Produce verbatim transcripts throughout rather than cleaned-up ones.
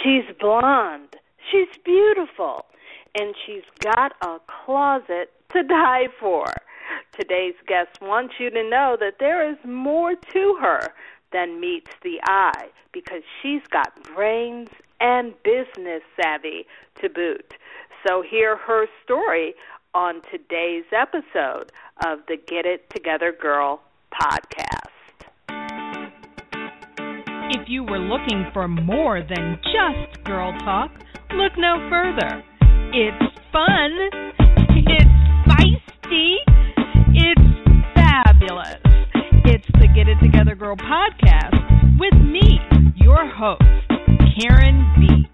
She's blonde. She's beautiful. And she's got a closet to die for. Today's guest wants you to know that there is more to her than meets the eye because she's got brains and business savvy to boot. So hear her story on today's episode of the Get It Together Girl podcast. If you were looking for more than just girl talk, look no further. It's fun, it's feisty, it's fabulous. It's the Get It Together Girl podcast with me, your host, Karen Beach.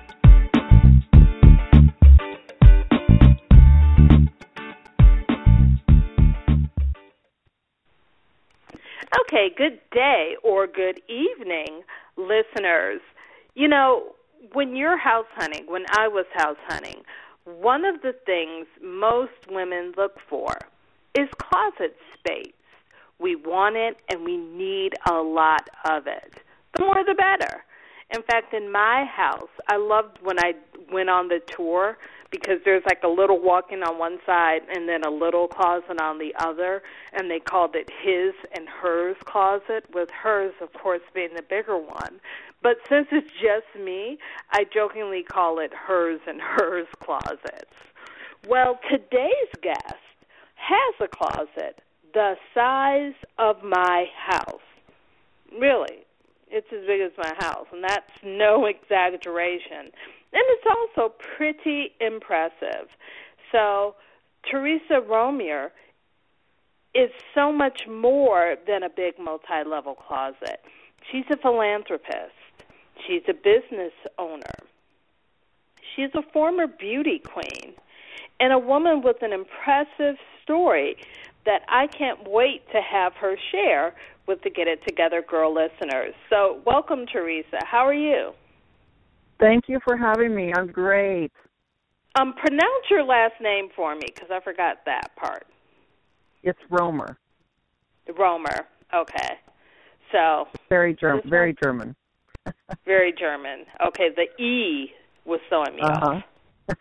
Okay, good day or good evening, listeners. You know, when you're house hunting, when I was house hunting, one of the things most women look for is closet space. We want it and we need a lot of it. The more the better. In fact, in my house, I loved when I went on the tour because there's like a little walk-in on one side and then a little closet on the other, and they called it his and hers closet, with hers, of course, being the bigger one. But since it's just me, I jokingly call it hers and hers closets. Well, today's guest has a closet the size of my house. Really, it's as big as my house, and that's no exaggeration. And it's also pretty impressive. So Teresa Romier is so much more than a big multi-level closet. She's a philanthropist. She's a business owner. She's a former beauty queen and a woman with an impressive story that I can't wait to have her share with the Get It Together Girl listeners. So welcome, Teresa. How are you? Thank you for having me. I'm great. Um, pronounce your last name for me because I forgot that part. It's Romer. Romer. Okay. So very German. Very German. Very German. Okay. The E was throwing me uh-huh. off.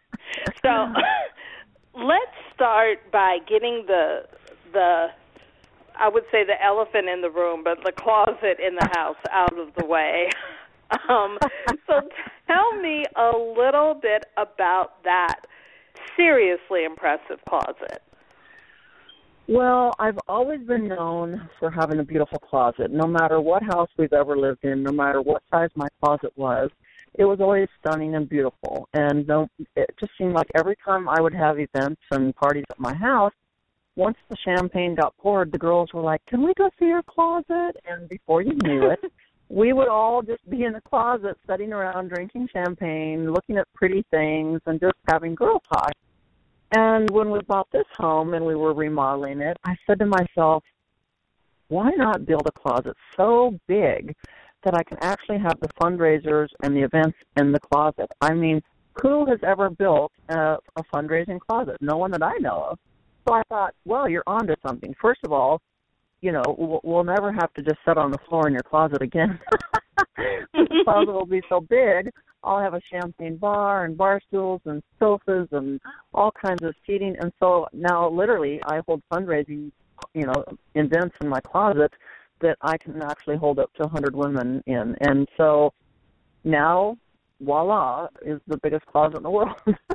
So let's start by getting the the I would say the elephant in the room, but the closet in the house out of the way. Um, so tell me a little bit about that seriously impressive closet. Well, I've always been known for having a beautiful closet. No matter what house we've ever lived in, no matter what size my closet was, it was always stunning and beautiful. And no, it just seemed like every time I would have events and parties at my house, once the champagne got poured, the girls were like, "Can we go see your closet?" And before you knew it, we would all just be in the closet, sitting around, drinking champagne, looking at pretty things, and just having girl talk. And when we bought this home and we were remodeling it, I said to myself, why not build a closet so big that I can actually have the fundraisers and the events in the closet? I mean, who has ever built a, a fundraising closet? No one that I know of. So I thought, well, you're onto something. First of all, you know, we'll, we'll never have to just sit on the floor in your closet again. The closet will be so big, I'll have a champagne bar and bar stools and sofas and all kinds of seating. And so now literally I hold fundraising, you know, events in my closet that I can actually hold up to one hundred women in. And so now, voila, is the biggest closet in the world.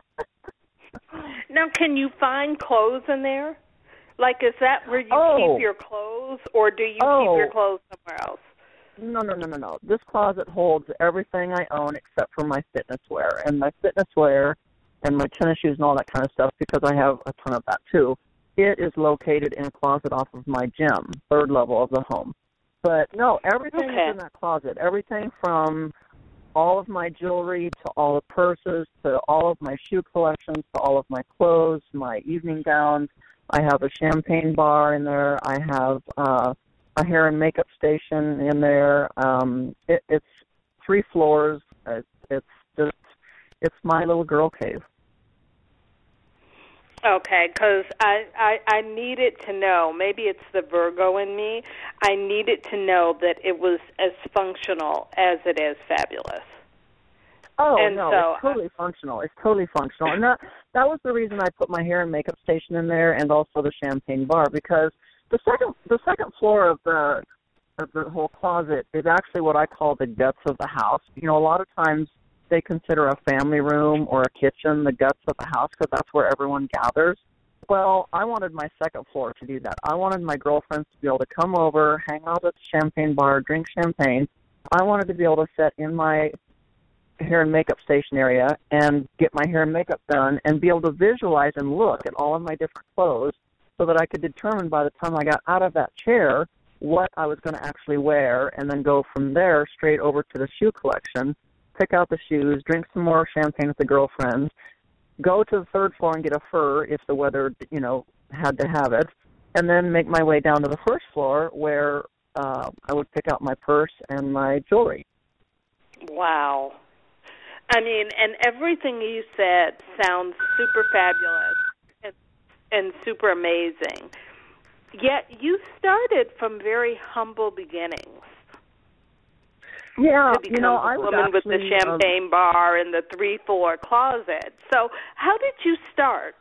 Now, can you find clothes in there? Like, is that where you oh. keep your clothes, or do you oh. keep your clothes somewhere else? No, no, no, no, no. This closet holds everything I own except for my fitness wear. And my fitness wear and my tennis shoes and all that kind of stuff, because I have a ton of that too, it is located in a closet off of my gym, third level of the home. But, no, everything okay. is in that closet. Everything from all of my jewelry to all the purses to all of my shoe collections to all of my clothes, my evening gowns. I have a champagne bar in there. I have uh, a hair and makeup station in there. Um, it, it's three floors. It's, it's just, it's my little girl cave. Okay, because I, I, I needed to know, maybe it's the Virgo in me, I needed to know that it was as functional as it is fabulous. Oh, and no, so, it's totally functional. It's totally functional. And that, that was the reason I put my hair and makeup station in there and also the champagne bar, because the second the second floor of the of the whole closet is actually what I call the guts of the house. You know, a lot of times they consider a family room or a kitchen the guts of the house because that's where everyone gathers. Well, I wanted my second floor to do that. I wanted my girlfriends to be able to come over, hang out at the champagne bar, drink champagne. I wanted to be able to sit in my hair and makeup station area and get my hair and makeup done and be able to visualize and look at all of my different clothes so that I could determine by the time I got out of that chair what I was going to actually wear, and then go from there straight over to the shoe collection, pick out the shoes, drink some more champagne with the girlfriends, go to the third floor and get a fur if the weather, you know, had to have it, and then make my way down to the first floor where uh, I would pick out my purse and my jewelry. Wow. I mean, and everything you said sounds super fabulous and, and super amazing. Yet you started from very humble beginnings. Yeah, to become you know, the I was woman actually, with the champagne um, bar and the three-floor closet. So how did you start?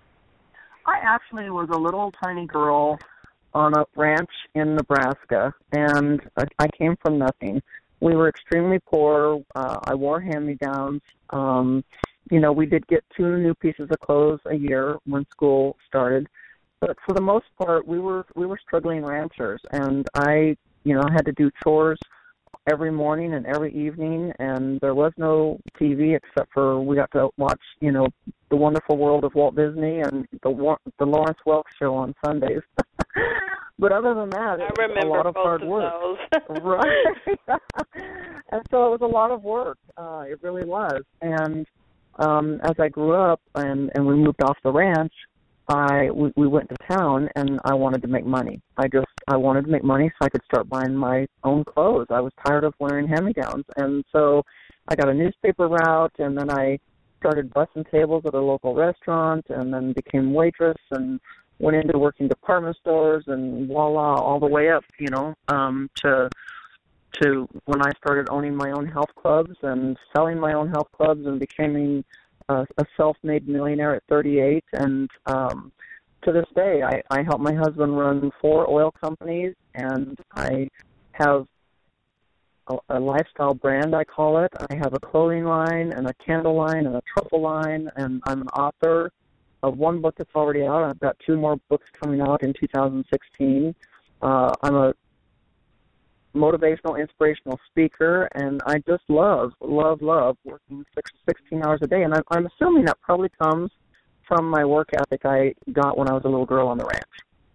I actually was a little tiny girl on a ranch in Nebraska, and I came from nothing. We were extremely poor. Uh, I wore hand-me-downs. Um, you know, we did get two new pieces of clothes a year when school started. But for the most part, we were we were struggling ranchers, and I, you know, had to do chores every morning and every evening, and there was no T V except for we got to watch, you know, The Wonderful World of Walt Disney and the the Lawrence Welk Show on Sundays. But other than that, it I was a lot of hard of work. Right. And so it was a lot of work. Uh, it really was. And um, as I grew up and, and we moved off the ranch, I we, we went to town, and I wanted to make money. I just I wanted to make money so I could start buying my own clothes. I was tired of wearing hand-me-downs, and so I got a newspaper route, and then I started bussing tables at a local restaurant, and then became waitress, and went into working department stores, and voila, all the way up, you know, um, to to when I started owning my own health clubs and selling my own health clubs and becoming Uh, a self-made millionaire at thirty-eight, and um, to this day, I, I help my husband run four oil companies, and I have a, a lifestyle brand, I call it. I have a clothing line, and a candle line, and a truffle line, and I'm an author of one book that's already out. I've got two more books coming out in two thousand sixteen. Uh, I'm a motivational, inspirational speaker, and I just love, love, love working six, sixteen hours a day. And I'm, I'm assuming that probably comes from my work ethic I got when I was a little girl on the ranch.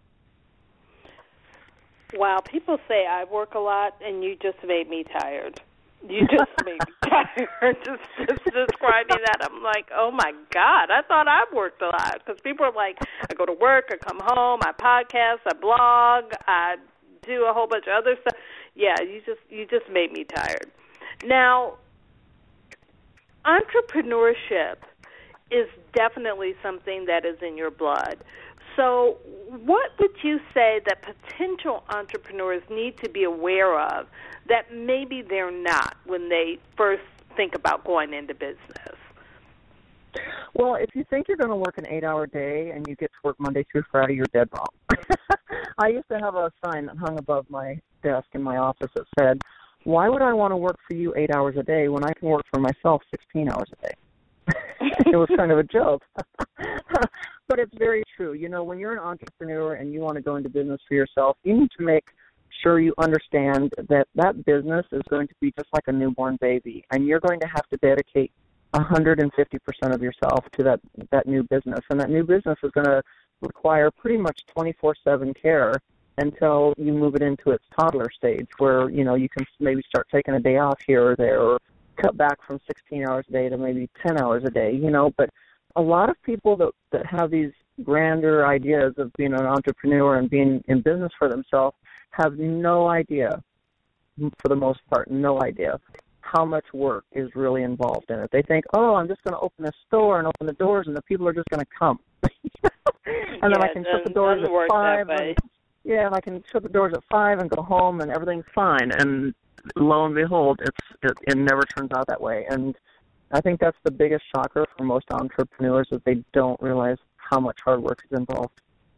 Wow, people say I work a lot, and you just made me tired. You just made me tired. Just, just describing that, I'm like, oh my God, I thought I worked a lot. Because people are like, I go to work, I come home, I podcast, I blog, I do a whole bunch of other stuff. Yeah, you just you just made me tired. Now, entrepreneurship is definitely something that is in your blood. So what would you say that potential entrepreneurs need to be aware of that maybe they're not when they first think about going into business? Well, if you think you're going to work an eight-hour day and you get to work Monday through Friday, you're dead wrong. I used to have a sign that hung above my desk in my office that said, why would I want to work for you eight hours a day when I can work for myself sixteen hours a day? It was kind of a joke. But it's very true. You know, when you're an entrepreneur and you want to go into business for yourself, you need to make sure you understand that that business is going to be just like a newborn baby, and you're going to have to dedicate one hundred fifty percent of yourself to that, that new business. And that new business is going to require pretty much twenty-four seven care until you move it into its toddler stage where, you know, you can maybe start taking a day off here or there or cut back from sixteen hours a day to maybe ten hours a day, you know. But a lot of people that, that have these grander ideas of being an entrepreneur and being in business for themselves have no idea, for the most part, no idea how much work is really involved in it. They think, oh, I'm just going to open a store and open the doors and the people are just going to come. and then yeah, I can shut the doors at five. And, yeah, and I can shut the doors at five and go home and everything's fine. And lo and behold, it's it, it never turns out that way. And I think that's the biggest shocker for most entrepreneurs, is they don't realize how much hard work is involved.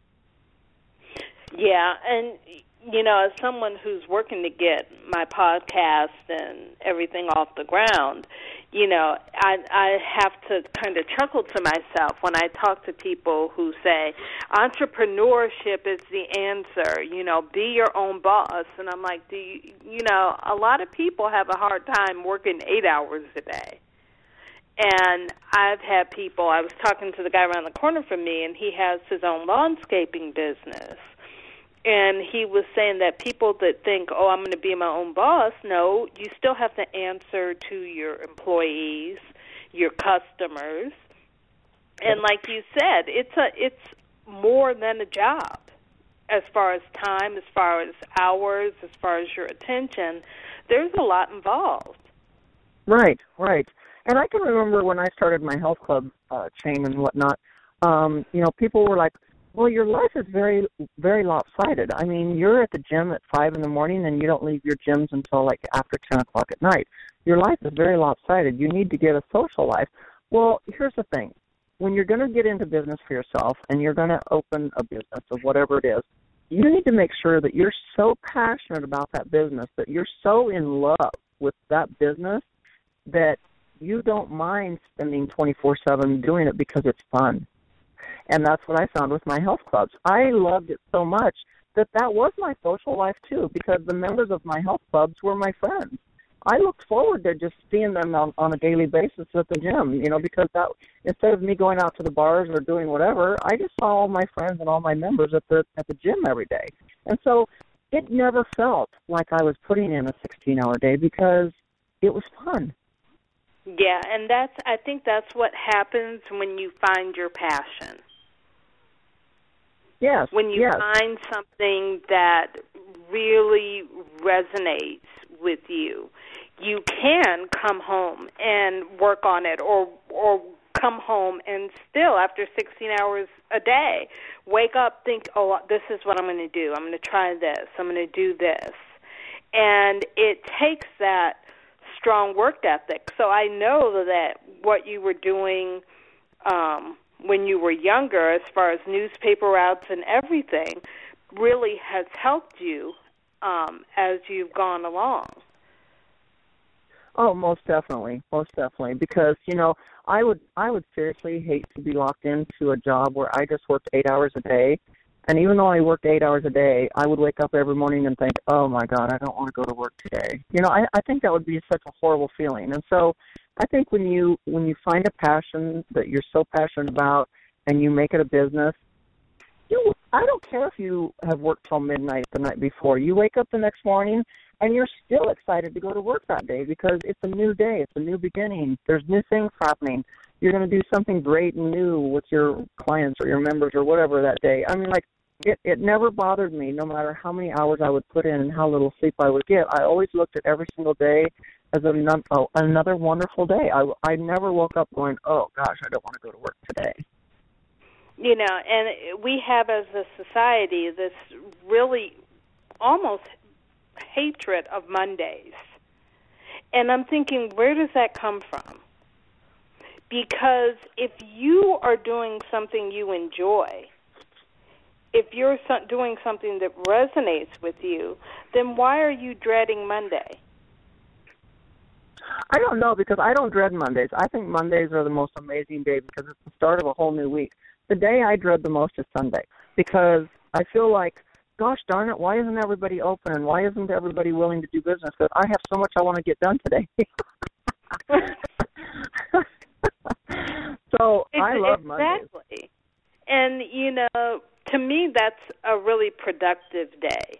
Yeah, and, you know, as someone who's working to get my podcast and everything off the ground, you know, I, I have to kind of chuckle to myself when I talk to people who say, entrepreneurship is the answer, you know, be your own boss. And I'm like, do you, you know, a lot of people have a hard time working eight hours a day. And I've had people, I was talking to the guy around the corner from me, and he has his own landscaping business. And he was saying that people that think, oh, I'm going to be my own boss, no, you still have to answer to your employees, your customers. And like you said, it's a it's more than a job as far as time, as far as hours, as far as your attention. There's a lot involved. Right, right. And I can remember when I started my health club uh, chain and whatnot, um, you know, people were like, well, your life is very, very lopsided. I mean, you're at the gym at five in the morning and you don't leave your gyms until like after ten o'clock at night. Your life is very lopsided. You need to get a social life. Well, here's the thing. When you're going to get into business for yourself and you're going to open a business of whatever it is, you need to make sure that you're so passionate about that business, that you're so in love with that business that you don't mind spending twenty-four seven doing it because it's fun. And that's what I found with my health clubs. I loved it so much that that was my social life, too, because the members of my health clubs were my friends. I looked forward to just seeing them on, on a daily basis at the gym, you know, because that instead of me going out to the bars or doing whatever, I just saw all my friends and all my members at the at the gym every day. And so it never felt like I was putting in a sixteen-hour day because it was fun. Yeah, and that's I think that's what happens when you find your passion. Yes. When you yes. find something that really resonates with you, you can come home and work on it, or or come home and still, after sixteen hours a day, wake up, think, oh, this is what I'm going to do. I'm going to try this. I'm going to do this. And it takes that strong work ethic. So I know that what you were doing um, when you were younger, as far as newspaper routes and everything, really has helped you um, as you've gone along. Oh, most definitely, most definitely. Because you know, I would, I would seriously hate to be locked into a job where I just worked eight hours a day. And even though I worked eight hours a day, I would wake up every morning and think, oh, my God, I don't want to go to work today. You know, I, I think that would be such a horrible feeling. And so I think when you when you find a passion that you're so passionate about and you make it a business, you, I don't care if you have worked till midnight the night before. You wake up the next morning and you're still excited to go to work that day because it's a new day. It's a new beginning. There's new things happening. You're going to do something great and new with your clients or your members or whatever that day. I mean, like, It, it never bothered me, no matter how many hours I would put in and how little sleep I would get. I always looked at every single day as a, oh, another wonderful day. I, I never woke up going, oh, gosh, I don't want to go to work today. You know, and we have as a society this really almost hatred of Mondays. And I'm thinking, where does that come from? Because if you are doing something you enjoy, if you're doing something that resonates with you, then why are you dreading Monday? I don't know, because I don't dread Mondays. I think Mondays are the most amazing day because it's the start of a whole new week. The day I dread the most is Sunday because I feel like, gosh darn it, why isn't everybody open and why isn't everybody willing to do business? Because I have so much I want to get done today. So it's, I love exactly. Mondays. Exactly. And, you know, to me, that's a really productive day.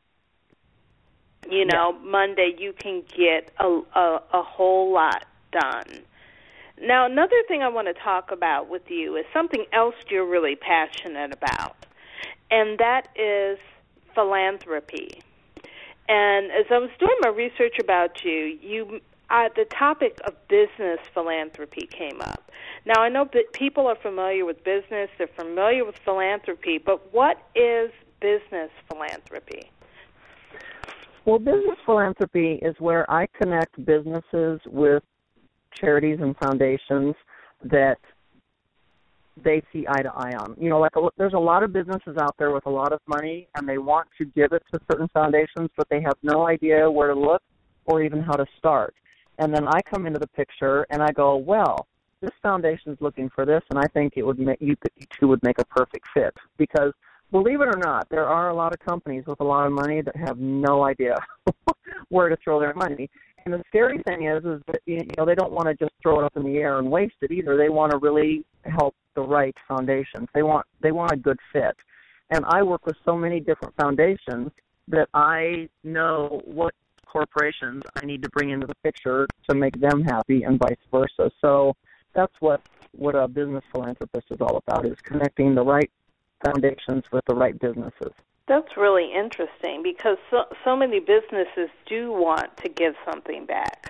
You know, yeah. Monday you can get a, a, a whole lot done. Now, another thing I want to talk about with you is something else you're really passionate about, and that is philanthropy. And as I was doing my research about you, you uh, the topic of business philanthropy came up. Now, I know that people are familiar with business, they're familiar with philanthropy, but what is business philanthropy? Well, business philanthropy is where I connect businesses with charities and foundations that they see eye to eye on. You know, like a, there's a lot of businesses out there with a lot of money, and they want to give it to certain foundations, but they have no idea where to look or even how to start. And then I come into the picture, and I go, well, this foundation's looking for this, and I think it would make you, you two would make a perfect fit. Because believe it or not, there are a lot of companies with a lot of money that have no idea where to throw their money. And the scary thing is, is that you know they don't want to just throw it up in the air and waste it either. They want to really help the right foundations. They want they want a good fit. And I work with so many different foundations that I know what corporations I need to bring into the picture to make them happy, and vice versa. So that's what what a business philanthropist is all about: is connecting the right foundations with the right businesses. That's really interesting, because so, so many businesses do want to give something back.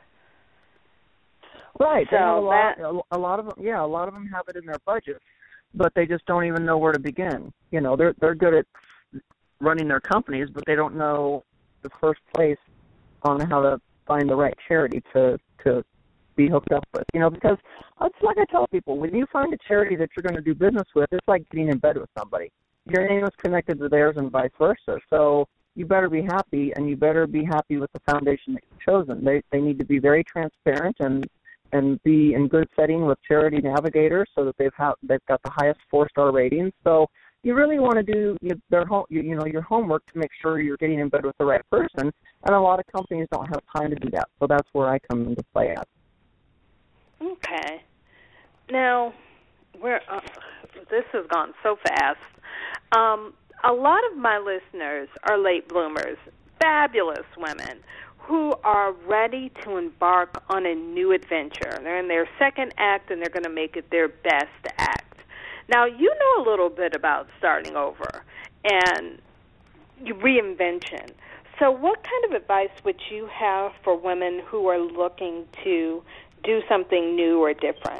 Right. So they have a, that, lot, a lot of them, yeah, a lot of them have it in their budget, but they just don't even know where to begin. You know, they're they're good at running their companies, but they don't know the first place on how to find the right charity to to be hooked up with. You know, because it's like I tell people, when you find a charity that you're going to do business with, it's like getting in bed with somebody. Your name is connected to theirs and vice versa. So you better be happy, and you better be happy with the foundation that you've chosen. They they need to be very transparent and and be in good setting with Charity Navigator, so that they've ha- they've got the highest four-star ratings. So you really want to do you, their home, you, you know your homework to make sure you're getting in bed with the right person. And a lot of companies don't have time to do that. So that's where I come into play at. Okay. Now, we're uh, this has gone so fast. Um, a lot of my listeners are late bloomers, fabulous women who are ready to embark on a new adventure. They're in their second act, and they're going to make it their best act. Now, you know a little bit about starting over and reinvention. So what kind of advice would you have for women who are looking to do something new or different?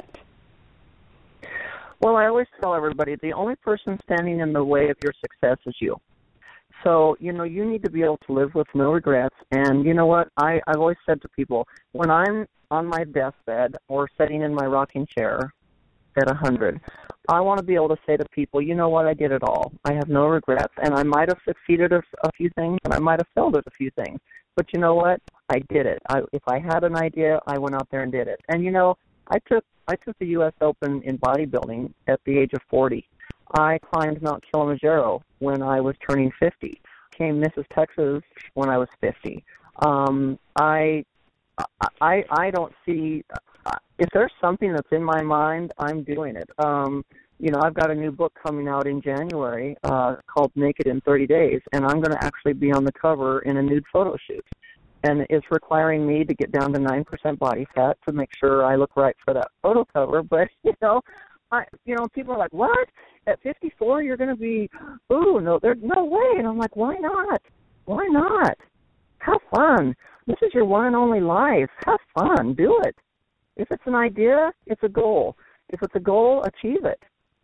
Well, I always tell everybody, the only person standing in the way of your success is you. So, you know, you need to be able to live with no regrets. And you know what? I, I've always said to people, when I'm on my deathbed or sitting in my rocking chair at one hundred, I want to be able to say to people, you know what? I did it all. I have no regrets. And I might have succeeded at a few things, and I might have failed at a few things. But you know what? I did it. I, if I had an idea, I went out there and did it. And, you know, I took I took the U S Open in bodybuilding at the age of forty. I climbed Mount Kilimanjaro when I was turning fifty. Came Missus Texas when I was fifty. Um, I, I, I don't see uh, if there's something that's in my mind, I'm doing it. Um, you know, I've got a new book coming out in January uh, called Naked in thirty days, and I'm going to actually be on the cover in a nude photo shoot. And it's requiring me to get down to nine percent body fat to make sure I look right for that photo cover. But, you know, I, you know, people are like, what? At fifty-four, you're going to be, ooh, no, there's no way. And I'm like, why not? Why not? Have fun. This is your one and only life. Have fun. Do it. If it's an idea, it's a goal. If it's a goal, achieve it.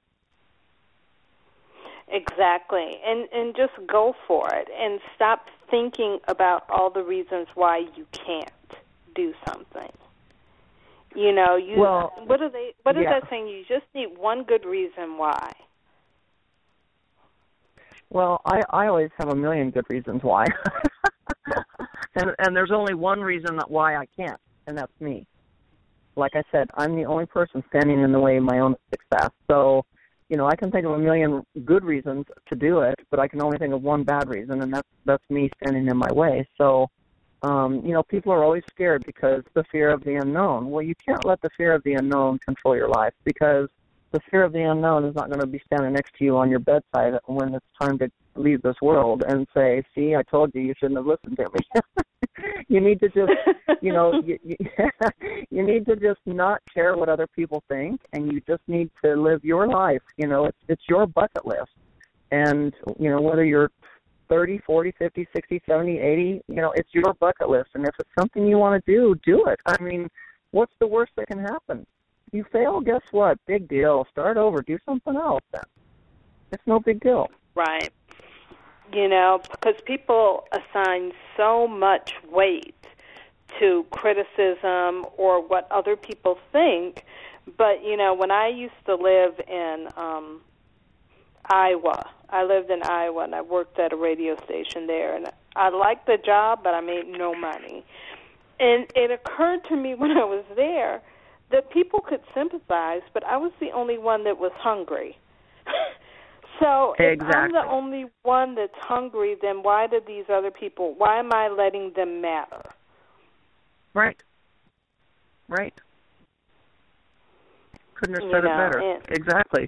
Exactly. And and just go for it, and stop thinking about all the reasons why you can't do something. You know, you well, what are they what is yeah. that saying? You just need one good reason why. Well, I, I always have a million good reasons why. and and there's only one reason that why I can't, and that's me. Like I said, I'm the only person standing in the way of my own success. So, you know, I can think of a million good reasons to do it, but I can only think of one bad reason, and that's that's me standing in my way. So, um, you know, people are always scared because the fear of the unknown. Well, you can't let the fear of the unknown control your life, because the fear of the unknown is not going to be standing next to you on your bedside when it's time to leave this world and say, see, I told you, you shouldn't have listened to me. You need to just, you know, you, you, you need to just not care what other people think, and you just need to live your life. You know, it's it's your bucket list. And, you know, whether you're thirty, forty, fifty, sixty, seventy, eighty, you know, it's your bucket list. And if it's something you want to do, do it. I mean, what's the worst that can happen? You fail, guess what? Big deal. Start over. Do something else then. It's no big deal. Right. You know, because people assign so much weight to criticism or what other people think. But, you know, when I used to live in um, Iowa, I lived in Iowa, and I worked at a radio station there, and I liked the job, but I made no money. And it occurred to me when I was there that people could sympathize, but I was the only one that was hungry. So exactly. if I'm the only one that's hungry, then why do these other people, why am I letting them matter? Right. Right. Couldn't have said you know, it better. And, exactly.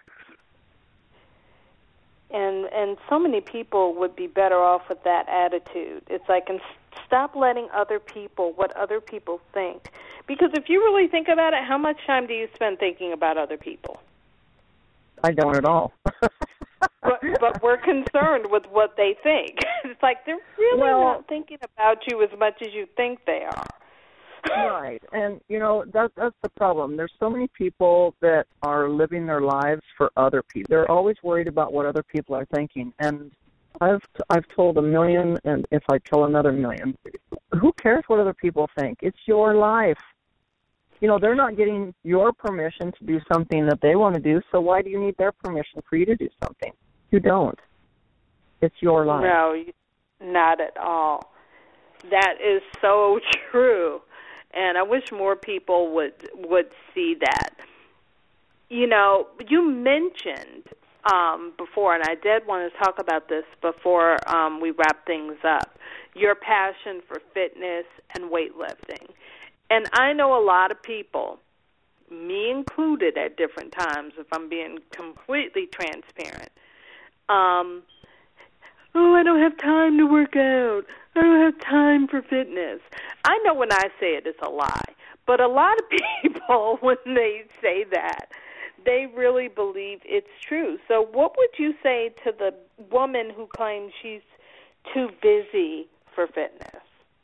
And and so many people would be better off with that attitude. It's like, and stop letting other people, what other people think. Because if you really think about it, how much time do you spend thinking about other people? I don't at all. but, but we're concerned with what they think. It's like they're really well, not thinking about you as much as you think they are. Right. And, you know, that, that's the problem. There's so many people that are living their lives for other people. They're always worried about what other people are thinking. And I've I've told a million, and if I tell another million, who cares what other people think? It's your life. You know, they're not getting your permission to do something that they want to do, so why do you need their permission for you to do something? You don't. It's your life. No, not at all. That is so true. And I wish more people would would see that. You know, you mentioned um, before, and I did want to talk about this before um, we wrap things up, your passion for fitness and weightlifting. And I know a lot of people, me included at different times, if I'm being completely transparent, um, oh, I don't have time to work out. I don't have time for fitness. I know when I say it, it's a lie. But a lot of people, when they say that, they really believe it's true. So what would you say to the woman who claims she's too busy for fitness?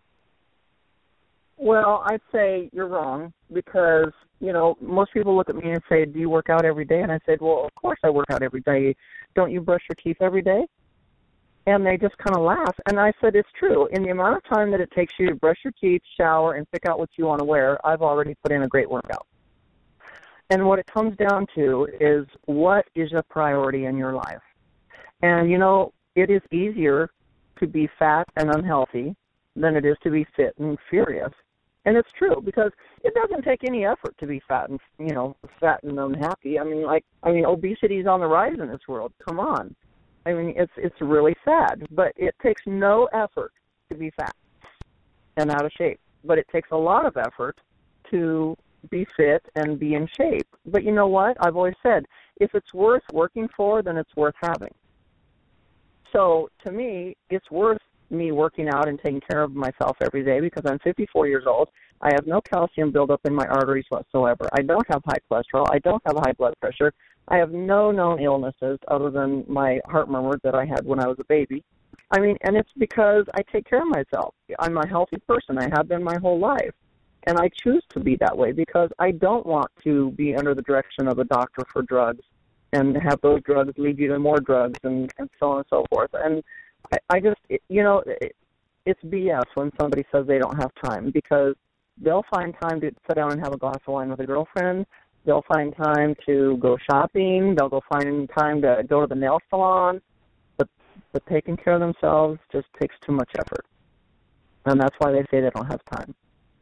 Well, I'd say you're wrong because, you know, most people look at me and say, do you work out every day? And I said, well, of course I work out every day. Don't you brush your teeth every day? And they just kind of laugh. And I said, it's true. In the amount of time that it takes you to brush your teeth, shower, and pick out what you want to wear, I've already put in a great workout. And what it comes down to is what is a priority in your life? And, you know, it is easier to be fat and unhealthy than it is to be fit and furious. And it's true because it doesn't take any effort to be fat and, you know, fat and unhappy. I mean, like, I mean, obesity is on the rise in this world. Come on. I mean, it's it's really sad, but it takes no effort to be fat and out of shape. But it takes a lot of effort to be fit and be in shape. But you know what? I've always said, if it's worth working for, then it's worth having. So to me, it's worth me working out and taking care of myself every day because I'm fifty-four years old. I have no calcium buildup in my arteries whatsoever. I don't have high cholesterol. I don't have high blood pressure. I have no known illnesses other than my heart murmur that I had when I was a baby. I mean, and it's because I take care of myself. I'm a healthy person. I have been my whole life. And I choose to be that way because I don't want to be under the direction of a doctor for drugs and have those drugs lead you to more drugs and, and so on and so forth. And I, I just, it, you know, it, it's B S when somebody says they don't have time because they'll find time to sit down and have a glass of wine with a girlfriend. They'll find time to go shopping. They'll go find time to go to the nail salon. But, but taking care of themselves just takes too much effort. And that's why they say they don't have time.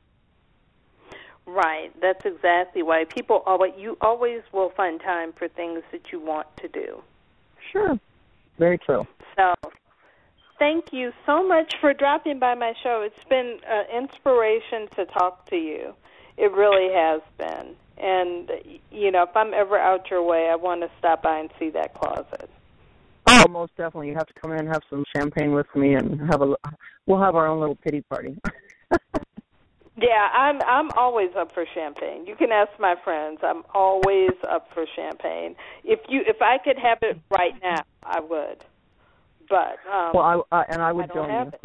Right. That's exactly why people always, you always will find time for things that you want to do. Sure. Very true. So thank you so much for dropping by my show. It's been an inspiration to talk to you. It really has been. And, you know, if I'm ever out your way, I want to stop by and see that closet. Oh, most definitely. You have to come in and have some champagne with me and have a, we'll have our own little pity party. Yeah, I'm I'm always up for champagne. You can ask my friends. I'm always up for champagne. If you if I could have it right now, I would. But um, well, I uh, and I would I join you.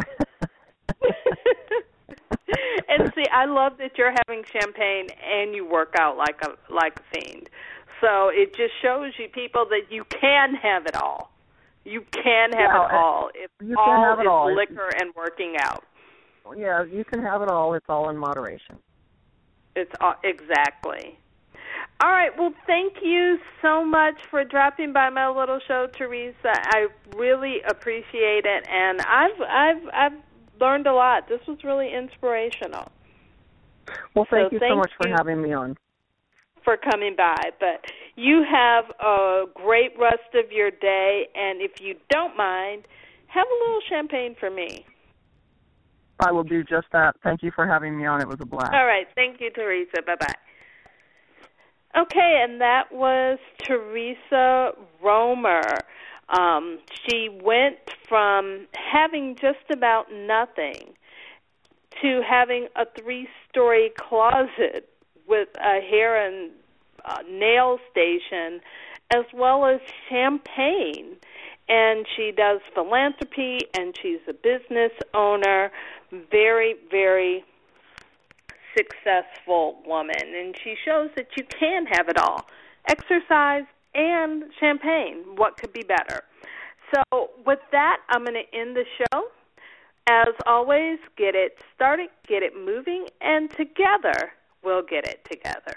And see, I love that you're having champagne and you work out like a like a fiend. So it just shows you people that you can have it all. You can have yeah, it all. If you all can have is it all. liquor and working out. yeah, you can have it all. It's all in moderation. It's all, exactly. All right. Well, thank you so much for dropping by my little show, Teresa. I really appreciate it, and I've I've I've learned a lot. This was really inspirational. Well, thank so you thank so much you for having me on. For coming by. But you have a great rest of your day, and if you don't mind, have a little champagne for me. I will do just that. Thank you for having me on. It was a blast. All right. Thank you, Teresa. Bye-bye. Okay, and that was Teresa Romer. Um, she went from having just about nothing to having a three-story closet with a hair and uh, nail station, as well as champagne. And she does philanthropy, and she's a business owner, very, very successful woman. And she shows that you can have it all, exercise and champagne. What could be better? So with that, I'm going to end the show. As always, get it started, get it moving, and together we'll get it together.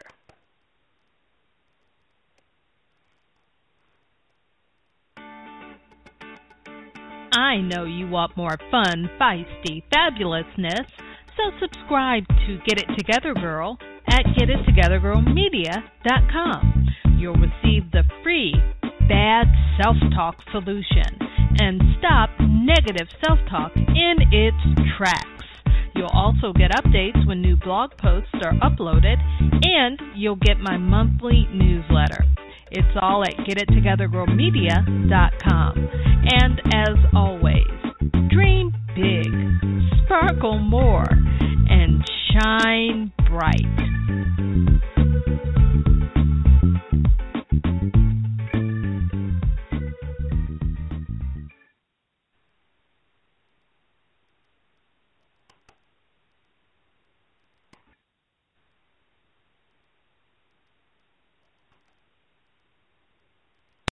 I know you want more fun, feisty, fabulousness, so subscribe to Get It Together Girl at get it together girl media dot com. You'll receive the free Bad Self-Talk solution and stop negative self-talk in its tracks. You'll also get updates when new blog posts are uploaded, and you'll get my monthly newsletter. It's all at get it together girl media dot com. And as always, dream big, sparkle more, and shine bright.